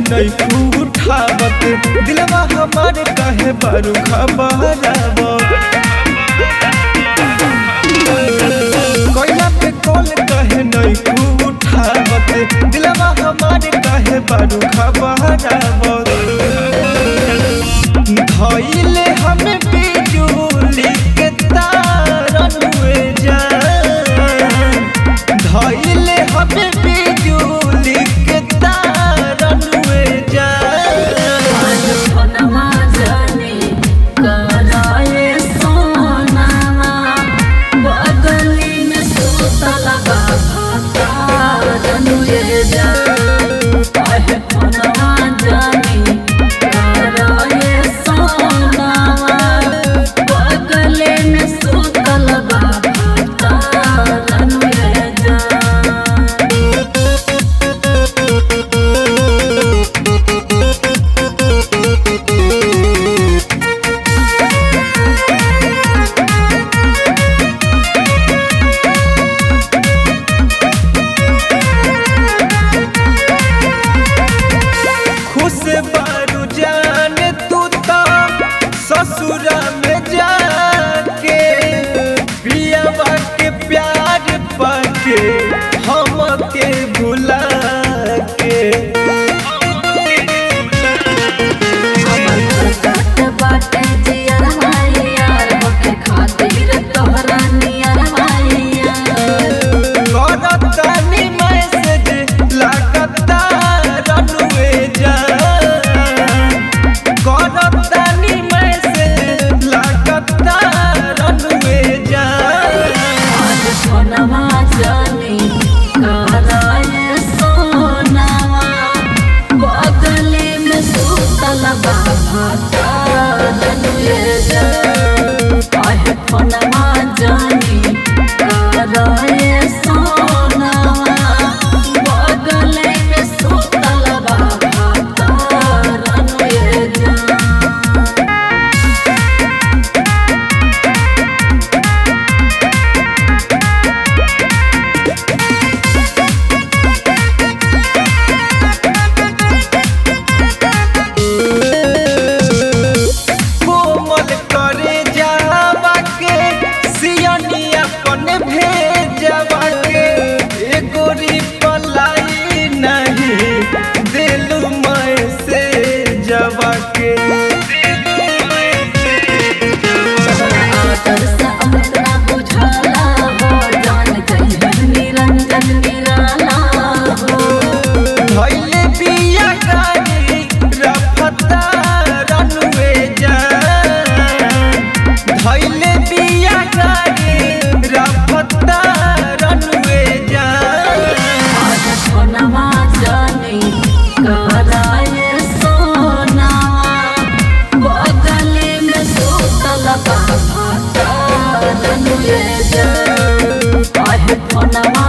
नहीं तू उठावत दिलवा हमारे कहे बारू खबराव कोयला पे कॉल कहे नहीं तू उठावत दिलवा हमारे कहे बारू खबराव धइले हमें बिजुली के तारन हुए जान धइले हमें बिजुली के तारन हुए जान फोनमा जाने कराए सोनामा बगली में सुतल बाबा रनुए जान फोनमा जाने कराए सोनामा बगली में सुतल बाबा रनुए जान खुश बारू जान तू तो ससुरा में जाके पियावा के प्यार पाके हमके भुला के बाटे जियर भाई यार होके खातिर तोहरा नियर भाई यार करतानी मैसेज लागता रनुए जान करतानी मैसेज लागता रनुए जान सोनामा जानी कराए सोनामा बगली में सुतल बाबा रनुए जान फोनमा जानी कराए सोनामा बगली में सुतल बाबा रनुए जान कोमल करे जावा के सियनिया पन भेजवा के एगोरी पलाई नहीं दिल में से जवा के आदर से अमृता बुझाला हो जान कहीं निरंजन निराला हो धइले बिया गाड़ी रफता रनुए जान धइले बिया गाड़ी रफता रनुए जान फोनमा जानी कराए सोनामा बगली में सुतल बाबा रनुए जान फोनमा